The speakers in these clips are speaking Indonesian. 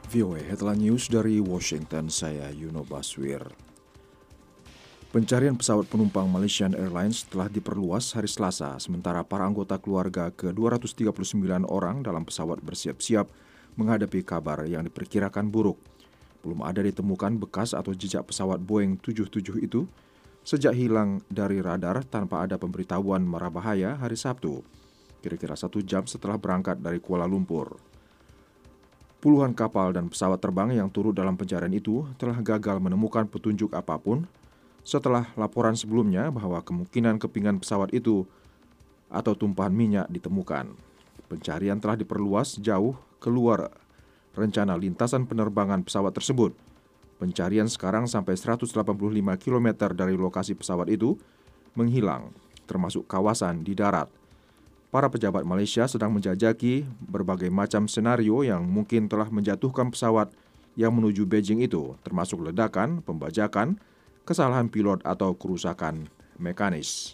VOA Headline News dari Washington, saya Yuno Baswir. Pencarian pesawat penumpang Malaysian Airlines telah diperluas hari Selasa, sementara para anggota keluarga ke-239 orang dalam pesawat bersiap-siap menghadapi kabar yang diperkirakan buruk. Belum ada ditemukan bekas atau jejak pesawat Boeing 77 itu sejak hilang dari radar tanpa ada pemberitahuan mara bahaya hari Sabtu, kira-kira 1 jam setelah berangkat dari Kuala Lumpur. Puluhan kapal dan pesawat terbang yang turut dalam pencarian itu telah gagal menemukan petunjuk apapun setelah laporan sebelumnya bahwa kemungkinan kepingan pesawat itu atau tumpahan minyak ditemukan. Pencarian telah diperluas jauh keluar rencana lintasan penerbangan pesawat tersebut. Pencarian sekarang sampai 185 km dari lokasi pesawat itu menghilang, termasuk kawasan di darat. Para pejabat Malaysia sedang menjajaki berbagai macam senario yang mungkin telah menjatuhkan pesawat yang menuju Beijing itu, termasuk ledakan, pembajakan, kesalahan pilot atau kerusakan mekanis.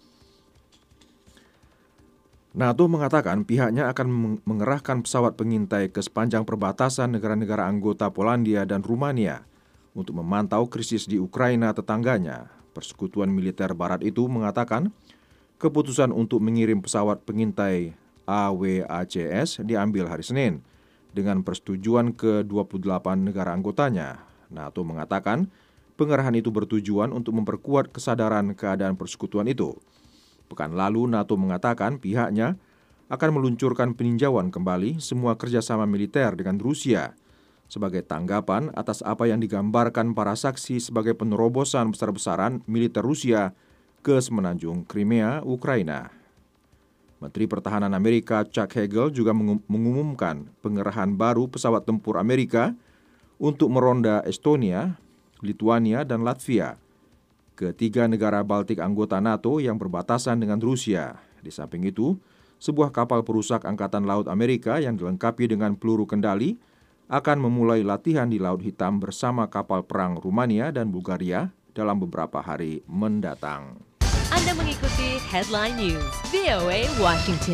NATO mengatakan pihaknya akan mengerahkan pesawat pengintai ke sepanjang perbatasan negara-negara anggota Polandia dan Rumania untuk memantau krisis di Ukraina tetangganya. Persekutuan Militer Barat itu mengatakan keputusan untuk mengirim pesawat pengintai AWACS diambil hari Senin dengan persetujuan ke-28 negara anggotanya. NATO mengatakan pengerahan itu bertujuan untuk memperkuat kesadaran keadaan persekutuan itu. Pekan lalu NATO mengatakan pihaknya akan meluncurkan peninjauan kembali semua kerjasama militer dengan Rusia sebagai tanggapan atas apa yang digambarkan para saksi sebagai penerobosan besar-besaran militer Rusia ke semenanjung Crimea, Ukraina. Menteri Pertahanan Amerika Chuck Hagel juga mengumumkan pengerahan baru pesawat tempur Amerika untuk meronda Estonia, Lituania, dan Latvia, ketiga negara Baltik anggota NATO yang berbatasan dengan Rusia. Di samping itu, sebuah kapal perusak Angkatan Laut Amerika yang dilengkapi dengan peluru kendali akan memulai latihan di Laut Hitam bersama kapal perang Rumania dan Bulgaria dalam beberapa hari mendatang. Anda mengikuti Headline News VOA Washington.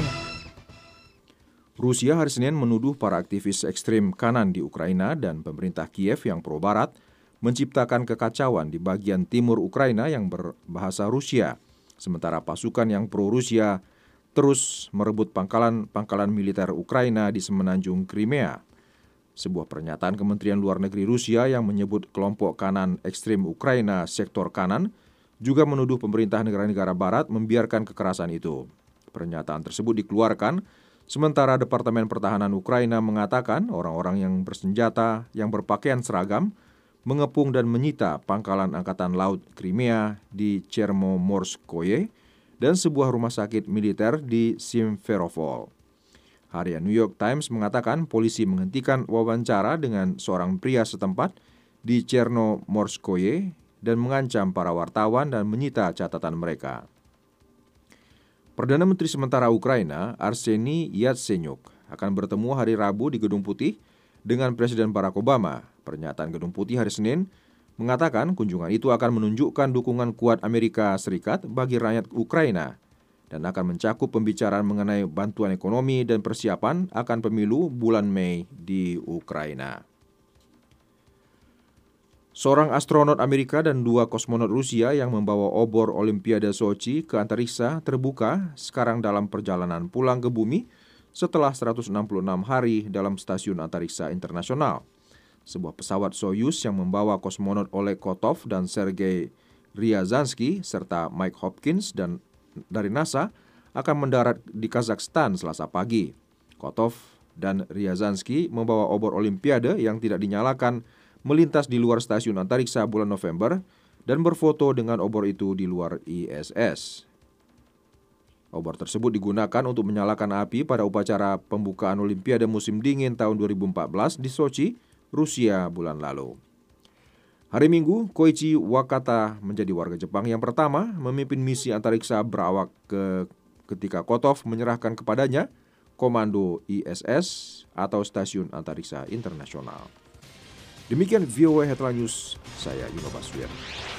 Rusia hari Senin menuduh para aktivis ekstrem kanan di Ukraina dan pemerintah Kiev yang pro-barat menciptakan kekacauan di bagian timur Ukraina yang berbahasa Rusia, sementara pasukan yang pro-Rusia terus merebut pangkalan militer Ukraina di semenanjung Crimea. Sebuah pernyataan Kementerian Luar Negeri Rusia yang menyebut kelompok kanan ekstrem Ukraina sektor kanan juga menuduh pemerintah negara-negara barat membiarkan kekerasan itu. Pernyataan tersebut dikeluarkan sementara Departemen Pertahanan Ukraina mengatakan orang-orang yang bersenjata yang berpakaian seragam mengepung dan menyita pangkalan Angkatan Laut Crimea di Chernomorskoye dan sebuah rumah sakit militer di Simferopol. Harian New York Times mengatakan polisi menghentikan wawancara dengan seorang pria setempat di Chernomorskoye dan mengancam para wartawan dan menyita catatan mereka. Perdana Menteri sementara Ukraina, Arseniy Yatsenyuk, akan bertemu hari Rabu di Gedung Putih dengan Presiden Barack Obama. Pernyataan Gedung Putih hari Senin mengatakan kunjungan itu akan menunjukkan dukungan kuat Amerika Serikat bagi rakyat Ukraina dan akan mencakup pembicaraan mengenai bantuan ekonomi dan persiapan akan pemilu bulan Mei di Ukraina. Seorang astronot Amerika dan 2 kosmonot Rusia yang membawa obor Olimpiade Sochi ke antariksa terbuka sekarang dalam perjalanan pulang ke bumi setelah 166 hari dalam Stasiun Antariksa Internasional. Sebuah pesawat Soyuz yang membawa kosmonot Oleg Kotov dan Sergei Ryazansky serta Mike Hopkins dari NASA akan mendarat di Kazakhstan Selasa pagi. Kotov dan Ryazansky membawa obor Olimpiade yang tidak dinyalakan melintas di luar Stasiun Antariksa bulan November dan berfoto dengan obor itu di luar ISS. Obor tersebut digunakan untuk menyalakan api pada upacara pembukaan Olimpiade musim dingin tahun 2014 di Sochi, Rusia bulan lalu. Hari Minggu, Koichi Wakata menjadi warga Jepang yang pertama memimpin misi antariksa berawak ketika Kotov menyerahkan kepadanya komando ISS atau Stasiun Antariksa Internasional. Demikian VOA Headline News, saya Yuno Baswir.